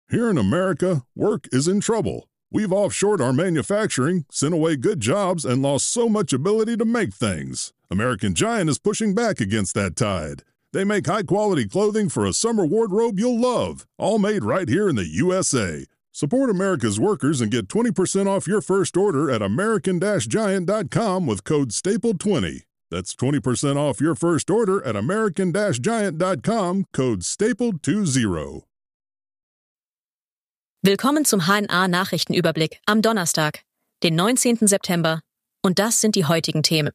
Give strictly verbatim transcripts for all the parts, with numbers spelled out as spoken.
Here in America, work is in trouble. We've offshored our manufacturing, sent away good jobs, and lost so much ability to make things. American Giant is pushing back against that tide. They make high-quality clothing for a summer wardrobe you'll love, all made right here in the U S A. Support America's workers and get twenty percent off your first order at American Giant dot com with code staple twenty. That's twenty percent off your first order at American Giant dot com, code staple twenty. Willkommen zum H N A-Nachrichtenüberblick am Donnerstag, den neunzehnten September. Und das sind die heutigen Themen.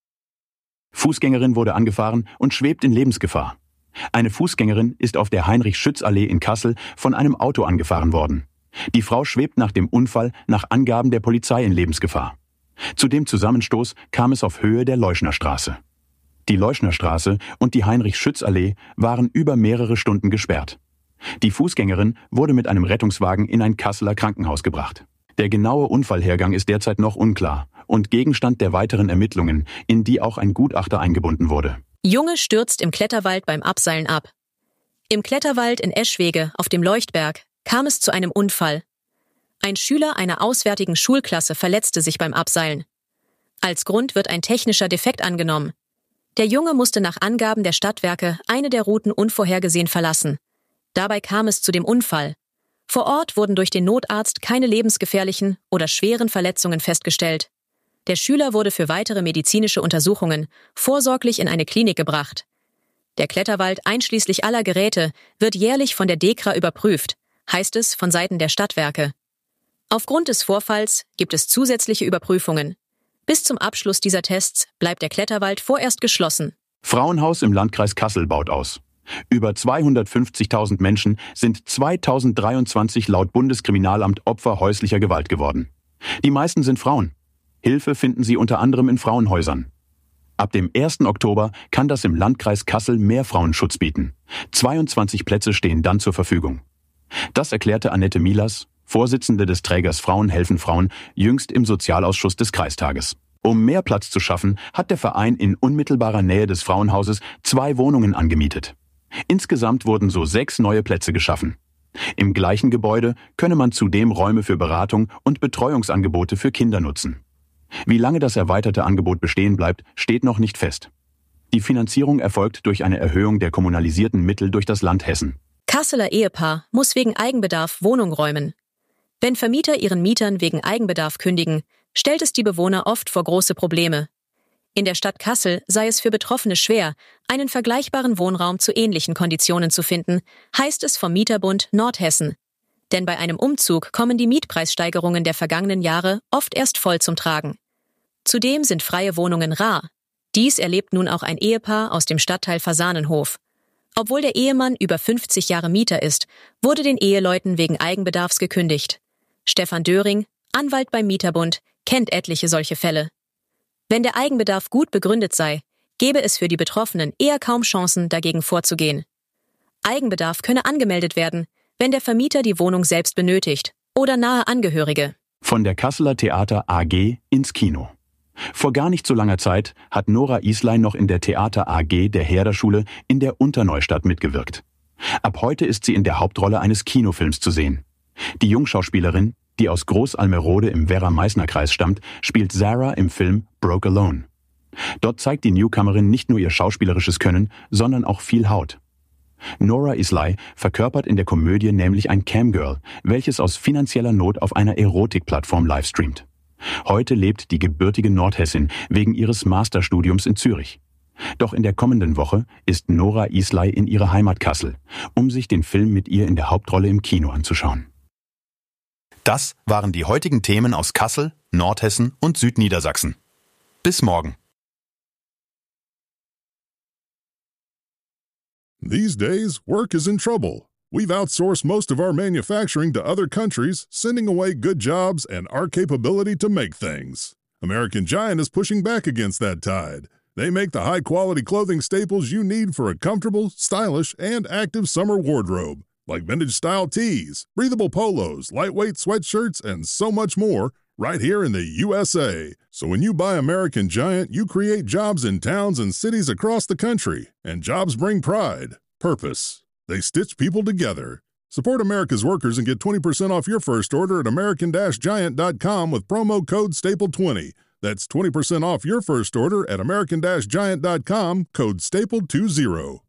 Fußgängerin wurde angefahren und schwebt in Lebensgefahr. Eine Fußgängerin ist auf der Heinrich-Schütz-Allee in Kassel von einem Auto angefahren worden. Die Frau schwebt nach dem Unfall nach Angaben der Polizei in Lebensgefahr. Zu dem Zusammenstoß kam es auf Höhe der Leuschnerstraße. Die Leuschnerstraße und die Heinrich-Schütz-Allee waren über mehrere Stunden gesperrt. Die Fußgängerin wurde mit einem Rettungswagen in ein Kasseler Krankenhaus gebracht. Der genaue Unfallhergang ist derzeit noch unklar und Gegenstand der weiteren Ermittlungen, in die auch ein Gutachter eingebunden wurde. Junge stürzt im Kletterwald beim Abseilen ab. Im Kletterwald in Eschwege auf dem Leuchtberg kam es zu einem Unfall. Ein Schüler einer auswärtigen Schulklasse verletzte sich beim Abseilen. Als Grund wird ein technischer Defekt angenommen. Der Junge musste nach Angaben der Stadtwerke eine der Routen unvorhergesehen verlassen. Dabei kam es zu dem Unfall. Vor Ort wurden durch den Notarzt keine lebensgefährlichen oder schweren Verletzungen festgestellt. Der Schüler wurde für weitere medizinische Untersuchungen vorsorglich in eine Klinik gebracht. Der Kletterwald einschließlich aller Geräte wird jährlich von der DEKRA überprüft, heißt es von Seiten der Stadtwerke. Aufgrund des Vorfalls gibt es zusätzliche Überprüfungen. Bis zum Abschluss dieser Tests bleibt der Kletterwald vorerst geschlossen. Frauenhaus im Landkreis Kassel baut aus. Über zweihundertfünfzigtausend Menschen sind zweitausenddreiundzwanzig laut Bundeskriminalamt Opfer häuslicher Gewalt geworden. Die meisten sind Frauen. Hilfe finden sie unter anderem in Frauenhäusern. Ab dem ersten Oktober kann das im Landkreis Kassel mehr Frauenschutz bieten. zweiundzwanzig Plätze stehen dann zur Verfügung. Das erklärte Annette Milas, Vorsitzende des Trägers Frauen helfen Frauen, jüngst im Sozialausschuss des Kreistages. Um mehr Platz zu schaffen, hat der Verein in unmittelbarer Nähe des Frauenhauses zwei Wohnungen angemietet. Insgesamt wurden so sechs neue Plätze geschaffen. Im gleichen Gebäude könne man zudem Räume für Beratung und Betreuungsangebote für Kinder nutzen. Wie lange das erweiterte Angebot bestehen bleibt, steht noch nicht fest. Die Finanzierung erfolgt durch eine Erhöhung der kommunalisierten Mittel durch das Land Hessen. Kasseler Ehepaar muss wegen Eigenbedarf Wohnung räumen. Wenn Vermieter ihren Mietern wegen Eigenbedarf kündigen, stellt es die Bewohner oft vor große Probleme. In der Stadt Kassel sei es für Betroffene schwer, einen vergleichbaren Wohnraum zu ähnlichen Konditionen zu finden, heißt es vom Mieterbund Nordhessen. Denn bei einem Umzug kommen die Mietpreissteigerungen der vergangenen Jahre oft erst voll zum Tragen. Zudem sind freie Wohnungen rar. Dies erlebt nun auch ein Ehepaar aus dem Stadtteil Fasanenhof. Obwohl der Ehemann über fünfzig Jahre Mieter ist, wurde den Eheleuten wegen Eigenbedarfs gekündigt. Stefan Döring, Anwalt beim Mieterbund, kennt etliche solche Fälle. Wenn der Eigenbedarf gut begründet sei, gäbe es für die Betroffenen eher kaum Chancen, dagegen vorzugehen. Eigenbedarf könne angemeldet werden, wenn der Vermieter die Wohnung selbst benötigt oder nahe Angehörige. Von der Kasseler Theater A G ins Kino. Vor gar nicht so langer Zeit hat Nora Islein noch in der Theater A G der Herder-Schule in der Unterneustadt mitgewirkt. Ab heute ist sie in der Hauptrolle eines Kinofilms zu sehen. Die Jungschauspielerin, die aus Groß-Almerode im Werra-Meißner-Kreis stammt, spielt Sarah im Film Broke Alone. Dort zeigt die Newcomerin nicht nur ihr schauspielerisches Können, sondern auch viel Haut. Nora Islay verkörpert in der Komödie nämlich ein Camgirl, welches aus finanzieller Not auf einer Erotikplattform livestreamt. Heute lebt die gebürtige Nordhessin wegen ihres Masterstudiums in Zürich. Doch in der kommenden Woche ist Nora Islay in ihrer Heimat Kassel, um sich den Film mit ihr in der Hauptrolle im Kino anzuschauen. Das waren die heutigen Themen aus Kassel, Nordhessen und Südniedersachsen. Bis morgen. These days, work is in trouble. We've outsourced most of our manufacturing to other countries, sending away good jobs and our capability to make things. American Giant is pushing back against that tide. They make the high-quality clothing staples you need for a comfortable, stylish, and active summer wardrobe, like vintage-style tees, breathable polos, lightweight sweatshirts, and so much more, right here in the U S A. So when you buy American Giant, you create jobs in towns and cities across the country, and jobs bring pride, purpose. They stitch people together. Support America's workers and get twenty percent off your first order at American Giant dot com with promo code staple twenty. That's twenty percent off your first order at American Giant dot com, code staple twenty.